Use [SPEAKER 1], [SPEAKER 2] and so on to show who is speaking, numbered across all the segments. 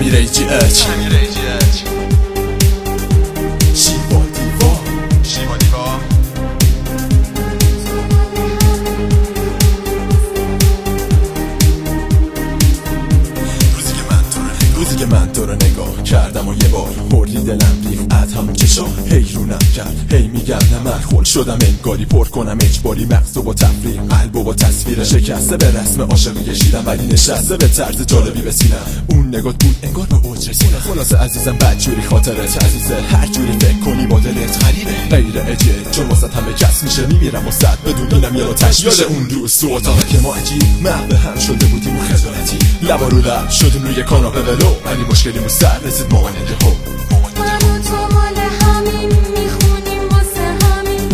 [SPEAKER 1] امیره جی اچ شیوا دیوا روزی که من تو رو نگاه کردم و یه بار بردی دلم ریخت همون چشا حیرونم کرد هی میگم نه من خل شدم انگاری پر کنم اجباری مغز و با تفریح قلب و با تصویر شکسته به رسم عاشقی کشیدم ولی نشسته به طرز جالبی به سینم اون نگات بود انگار به اوج رسیدم خلاصه عزیزم بدجوری خاطرت عزیزه هر جوری فکر کنی با دلت غریبه غیر اجه چون واسه همه کس میشه میمیرم و صد بدون اینم یه آتش میشه اون روز تو اتاق که ما عجیب محو هم شده بودیم و خجالتی لبا رو لب شدیم روی کاناپه ولو ولی مشکلیمون سر رسید مامانه ها
[SPEAKER 2] من و تو مال همین میخونیم واسه همین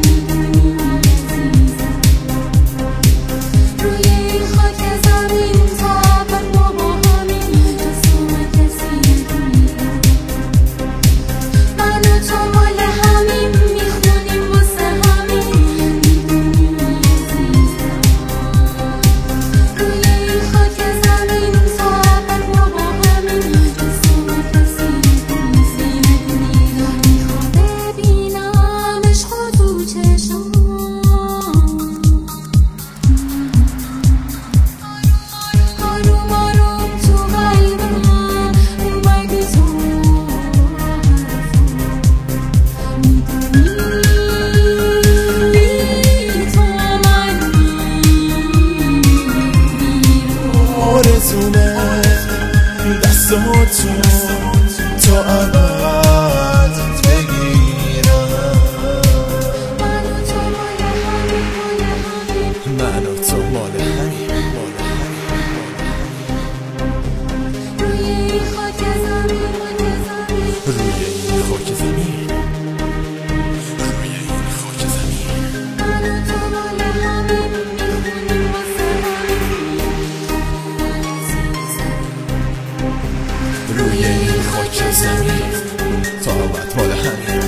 [SPEAKER 2] روی این خاک زمین تا ابد ما با همین جسم کسی نکنیم من و تو مال همین میخونیم واسه همین روی این خاک زمین تا ابد ما با همین جسم کسی
[SPEAKER 1] تو ابد بگیرم من و تو مال همین
[SPEAKER 2] روی این خاک زمین
[SPEAKER 1] روی این خاک زمین روی این خاک زمین
[SPEAKER 2] من و تو مال همین میخونیم واسه
[SPEAKER 1] روی این خاک زمین تا ابد مال همین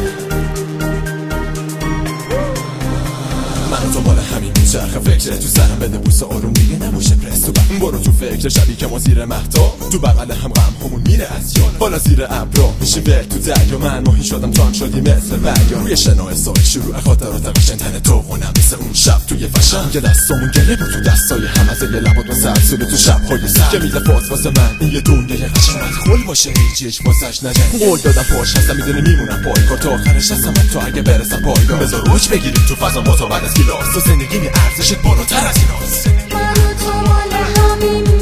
[SPEAKER 1] من تو مال همین چرخ فکر تو سرم بده بوس آروم دیگه نباشه پرس تو بخم برو تو فکر شبی که ما زیر مهتا تو بغل هم غم همون میره از یاد بالا زیر ابرا میشیم ول تو دریا من ماهی شدم تان شدی مثل بریا روی شنا سال شروع خاطراتم قشنگ تن تو خونم مثل اون شب توی فشن که دستامون گله بود تو دستای هم از یه لبات و سرسوله تو شب‌های سر که میده فاس واسه من این یه دنیای قشنگ خل باشه هیچ واسش نجن قول دادم پاش هستم میدونی میمونم پایگاه تا آخرش هستم من تو اگه برسم پایگاه بذار روش بگیریم تو فضا ما تا بعد از گیلاس تو زندگی ارزشت بالاتر از ایناست
[SPEAKER 2] من و تو مال همین